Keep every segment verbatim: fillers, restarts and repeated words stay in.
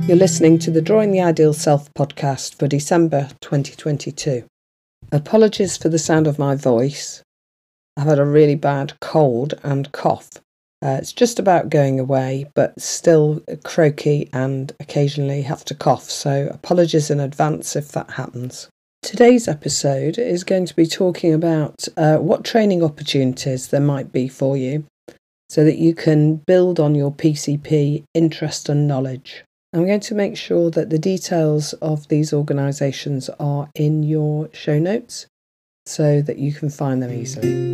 You're listening to the Drawing the Ideal Self podcast for December twenty twenty-two. Apologies for the sound of my voice. I've had a really bad cold and cough. Uh, it's just about going away, but still croaky and occasionally have to cough, so apologies in advance if that happens. Today's episode is going to be talking about uh, what training opportunities there might be for you so that you can build on your P C P interest and knowledge. I'm going to make sure that the details of these organisations are in your show notes so that you can find them easily.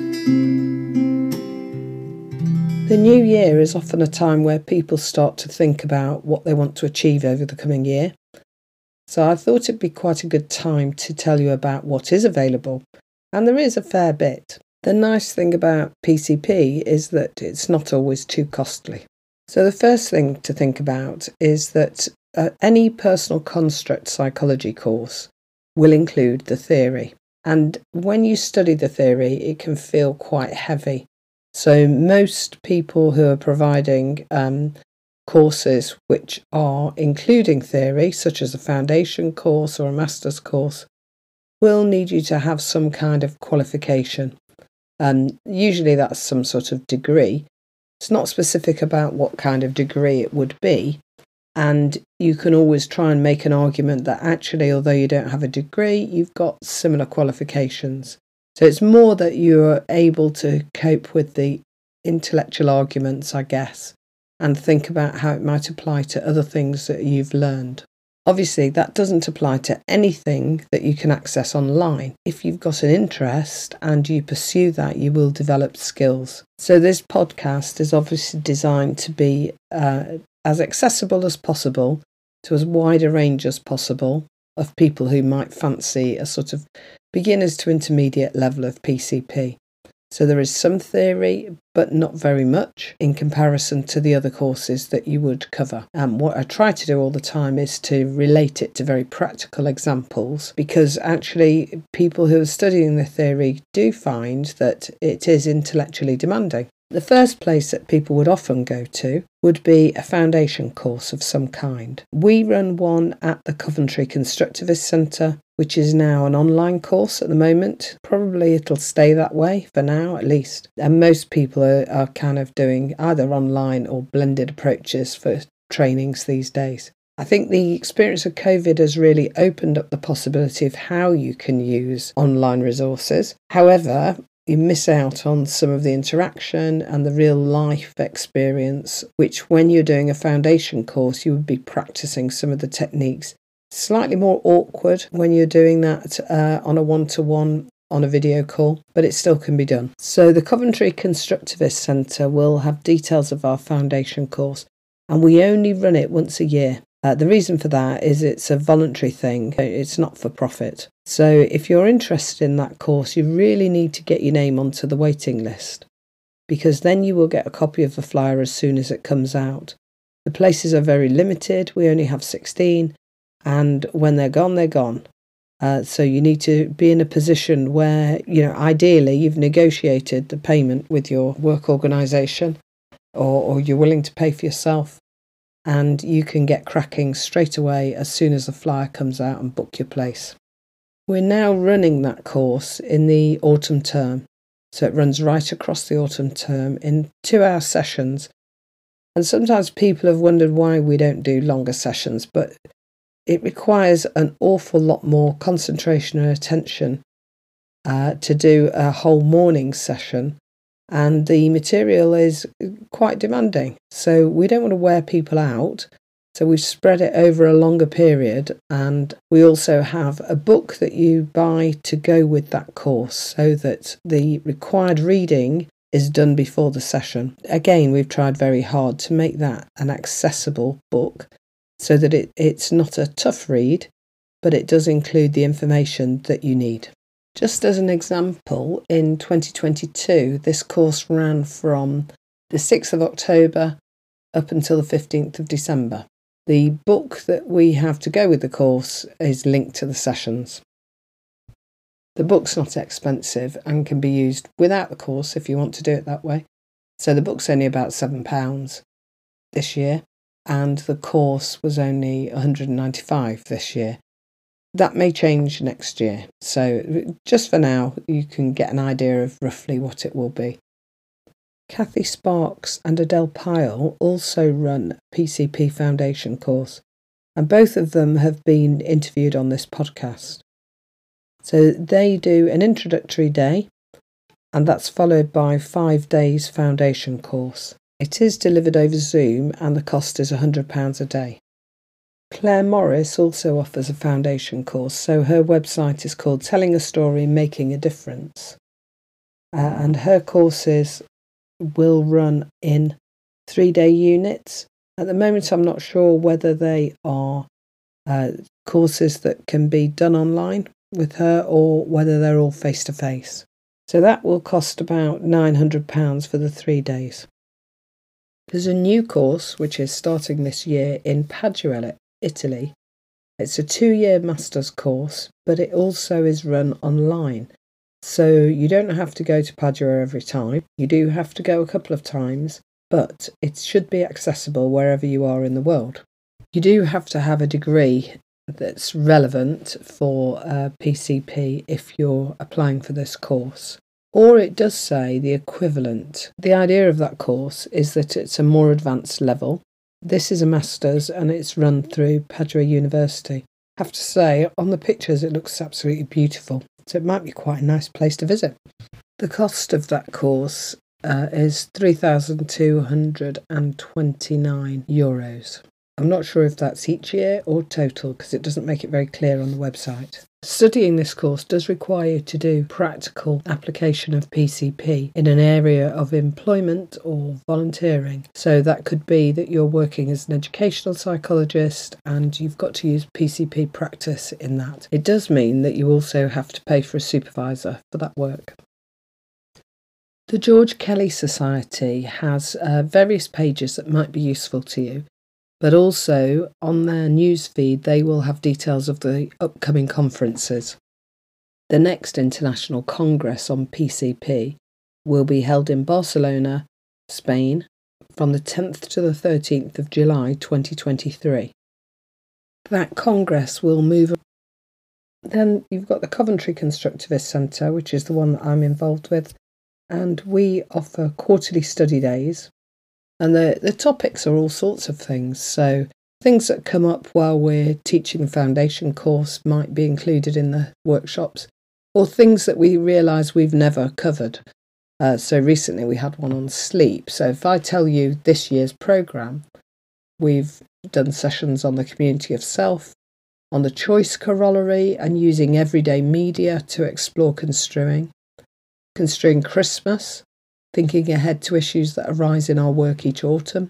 The new year is often a time where people start to think about what they want to achieve over the coming year. So I thought it'd be quite a good time to tell you about what is available, and there is a fair bit. The nice thing about P C P is that it's not always too costly. So the first thing to think about is that uh, any personal construct psychology course will include the theory. And when you study the theory, it can feel quite heavy. So most people who are providing um, courses which are including theory, such as a foundation course or a master's course, will need you to have some kind of qualification. Um, usually that's some sort of degree. It's not specific about what kind of degree it would be, and you can always try and make an argument that actually, although you don't have a degree, you've got similar qualifications. So it's more that you're able to cope with the intellectual arguments, I guess, and think about how it might apply to other things that you've learned. Obviously, that doesn't apply to anything that you can access online. If you've got an interest and you pursue that, you will develop skills. So this podcast is obviously designed to be uh, as accessible as possible to as wide a range as possible of people who might fancy a sort of beginners to intermediate level of P C P. So there is some theory, but not very much in comparison to the other courses that you would cover. And what I try to do all the time is to relate it to very practical examples, because actually people who are studying the theory do find that it is intellectually demanding. The first place that people would often go to would be a foundation course of some kind. We run one at the Coventry Constructivist Centre, which is now an online course at the moment. Probably it'll stay that way for now, at least. And most people are, are kind of doing either online or blended approaches for trainings these days. I think the experience of COVID has really opened up the possibility of how you can use online resources. However, you miss out on some of the interaction and the real life experience, which when you're doing a foundation course, you would be practicing some of the techniques. Slightly more awkward when you're doing that uh, on a one-to-one on a video call, but it still can be done. So the Coventry Constructivist Centre will have details of our foundation course, and we only run it once a year. Uh, the reason for that is it's a voluntary thing. It's not for profit. So if you're interested in that course, you really need to get your name onto the waiting list, because then you will get a copy of the flyer as soon as it comes out. The places are very limited. We only have sixteen, and when they're gone, they're gone. Uh, so you need to be in a position where, you know, ideally you've negotiated the payment with your work organisation, or, or you're willing to pay for yourself, and you can get cracking straight away as soon as the flyer comes out and book your place. We're now running that course in the autumn term, so it runs right across the autumn term in two-hour sessions. And sometimes people have wondered why we don't do longer sessions, but it requires an awful lot more concentration and attention uh, to do a whole morning session, and the material is quite demanding. So we don't want to wear people out. So we've spread it over a longer period, and we also have a book that you buy to go with that course so that the required reading is done before the session. Again, we've tried very hard to make that an accessible book so that it, it's not a tough read, but it does include the information that you need. Just as an example, in twenty twenty-two, this course ran from the sixth of October up until the fifteenth of December. The book that we have to go with the course is linked to the sessions. The book's not expensive and can be used without the course if you want to do it that way. So the book's only about seven pounds this year. and the course was only one hundred ninety-five this year. That may change next year, so just for now you can get an idea of roughly what it will be. Kathy Sparks and Adele Pyle also run a P C P Foundation course, and both of them have been interviewed on this podcast. So they do an introductory day, and that's followed by five days foundation course. It is delivered over Zoom, and the cost is one hundred pounds a day. Claire Morris also offers a foundation course, so her website is called Telling a Story, Making a Difference. Uh, and her courses will run in three-day units. At the moment, I'm not sure whether they are uh, courses that can be done online with her or whether they're all face-to-face. So that will cost about nine hundred pounds for the three days. There's a new course which is starting this year in Padua, Italy. It's a two-year master's course, but it also is run online. So you don't have to go to Padua every time. You do have to go a couple of times, but it should be accessible wherever you are in the world. You do have to have a degree that's relevant for uh, P C P if you're applying for this course. Or it does say the equivalent. The idea of that course is that it's a more advanced level. This is a master's and it's run through Padua University. I have to say, on the pictures it looks absolutely beautiful, so it might be quite a nice place to visit. The cost of that course uh, is three thousand two hundred twenty-nine euros. I'm not sure if that's each year or total because it doesn't make it very clear on the website. Studying this course does require you to do practical application of P C P in an area of employment or volunteering. So that could be that you're working as an educational psychologist and you've got to use P C P practice in that. It does mean that you also have to pay for a supervisor for that work. The George Kelly Society has uh, various pages that might be useful to you. But also, on their news feed, they will have details of the upcoming conferences. The next International Congress on P C P will be held in Barcelona, Spain, from the tenth to the thirteenth of July twenty twenty-three. That Congress will move. Then you've got the Coventry Constructivist Centre, which is the one that I'm involved with, and we offer quarterly study days. And the, the topics are all sorts of things. So things that come up while we're teaching the foundation course might be included in the workshops, or things that we realise we've never covered. Uh, so recently we had one on sleep. So if I tell you this year's programme, we've done sessions on the community of self, on the choice corollary and using everyday media to explore construing, construing Christmas, thinking ahead to issues that arise in our work each autumn,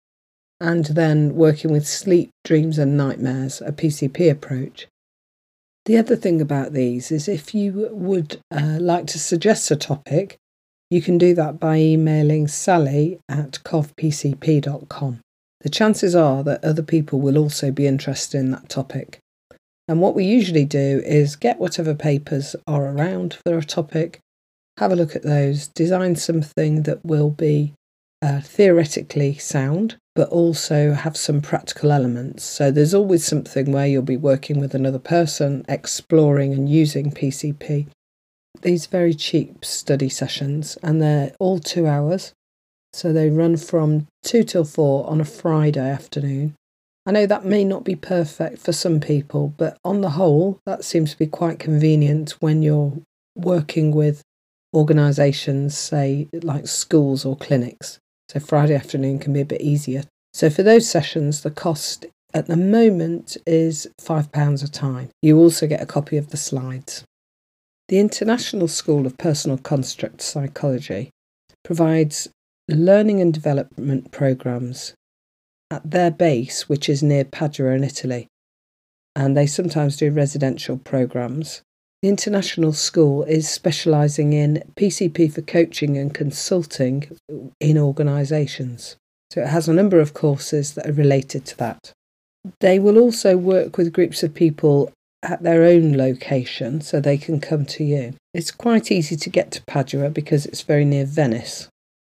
and then working with sleep, dreams and nightmares, a P C P approach. The other thing about these is if you would uh, like to suggest a topic, you can do that by emailing sally at cov p c p dot com. The chances are that other people will also be interested in that topic. And what we usually do is get whatever papers are around for a topic, have a look at those, design something that will be uh, theoretically sound, but also have some practical elements. So there's always something where you'll be working with another person, exploring and using P C P. These very cheap study sessions, and they're all two hours. So they run from two till four on a Friday afternoon. I know that may not be perfect for some people, but on the whole, that seems to be quite convenient when you're working with organisations, say like schools or clinics. So Friday afternoon can be a bit easier. So for those sessions, the cost at the moment is five pounds a time. You also get a copy of the slides. The International School of Personal Construct Psychology provides learning and development programmes at their base, which is near Padua in Italy, and they sometimes do residential programmes. The International School is specialising in P C P for coaching and consulting in organisations. So it has a number of courses that are related to that. They will also work with groups of people at their own location so they can come to you. It's quite easy to get to Padua because it's very near Venice.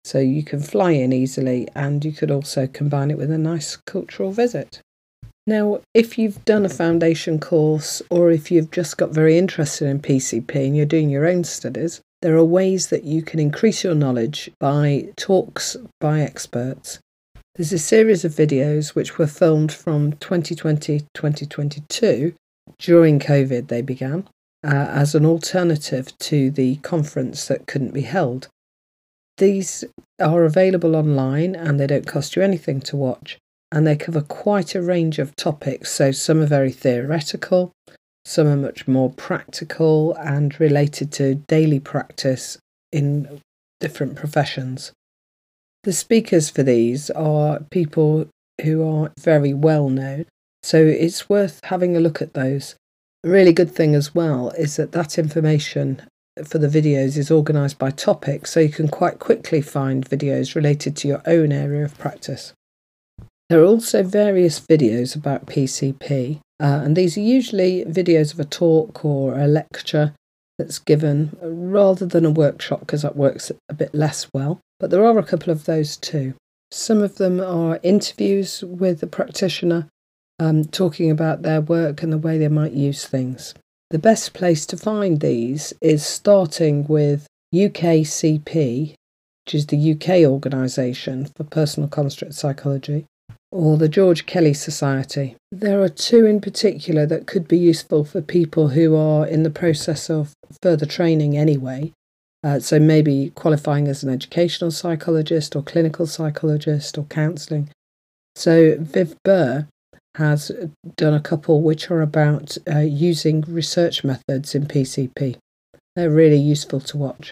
So you can fly in easily, and you could also combine it with a nice cultural visit. Now, if you've done a foundation course, or if you've just got very interested in P C P and you're doing your own studies, there are ways that you can increase your knowledge by talks by experts. There's a series of videos which were filmed from twenty twenty to twenty twenty-two. During COVID they began, uh, as an alternative to the conference that couldn't be held. These are available online and they don't cost you anything to watch, and they cover quite a range of topics. So some are very theoretical, some are much more practical and related to daily practice in different professions. The speakers for these are people who are very well known, so it's worth having a look at those. A really good thing as well is that that information for the videos is organised by topic, so you can quite quickly find videos related to your own area of practice. There are also various videos about P C P, uh, and these are usually videos of a talk or a lecture that's given rather than a workshop, because that works a bit less well. But there are a couple of those too. Some of them are interviews with the practitioner, um, talking about their work and the way they might use things. The best place to find these is starting with U K C P, which is the U K organisation for personal construct psychology, or the George Kelly Society. There are two in particular that could be useful for people who are in the process of further training anyway. Uh, so maybe qualifying as an educational psychologist or clinical psychologist or counselling. So Viv Burr has done a couple which are about uh, using research methods in P C P. They're really useful to watch.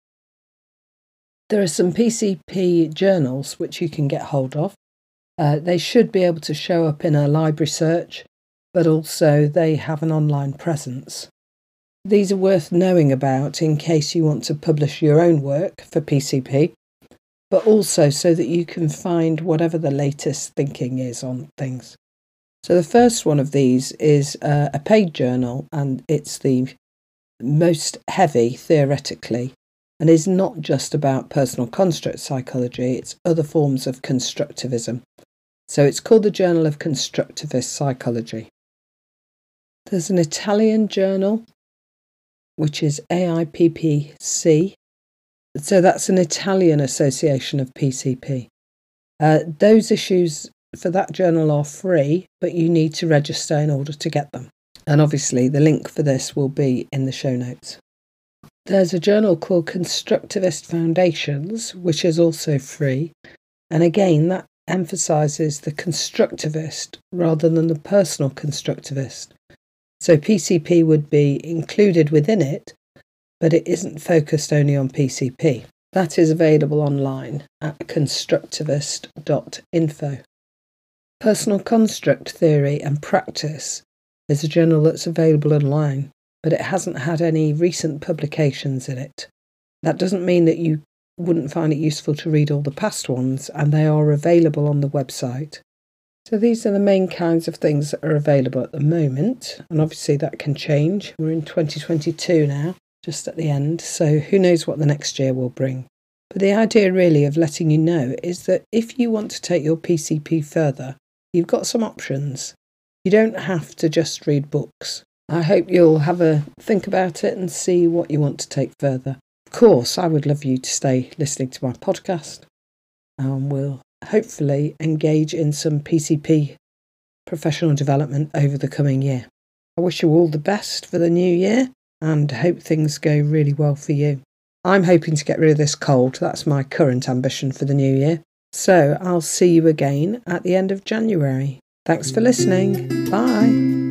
There are some P C P journals which you can get hold of. Uh, they should be able to show up in a library search, but also they have an online presence. These are worth knowing about in case you want to publish your own work for P C P, but also so that you can find whatever the latest thinking is on things. So the first one of these is uh, a paid journal, and it's the most heavy theoretically, and is not just about personal construct psychology, it's other forms of constructivism. So it's called the Journal of Constructivist Psychology. There's an Italian journal, which is A I P P C. So that's an Italian association of P C P. Uh, those issues for that journal are free, but you need to register in order to get them. And obviously the link for this will be in the show notes. There's a journal called Constructivist Foundations, which is also free. And again, that emphasises the constructivist rather than the personal constructivist. So P C P would be included within it, but it isn't focused only on P C P. That is available online at constructivist dot info. Personal Construct Theory and Practice is a journal that's available online, but it hasn't had any recent publications in it. That doesn't mean that you wouldn't find it useful to read all the past ones, and they are available on the website. So these are the main kinds of things that are available at the moment, and obviously that can change. We're in twenty twenty-two now, just at the end, so who knows what the next year will bring. But the idea really of letting you know is that if you want to take your P C P further, you've got some options. You don't have to just read books. I hope you'll have a think about it and see what you want to take further. Of course, I would love you to stay listening to my podcast, and we'll hopefully engage in some P C P professional development over the coming year. I wish you all the best for the new year and hope things go really well for you. I'm hoping to get rid of this cold. That's my current ambition for the new year. So I'll see you again at the end of January. Thanks for listening. Bye.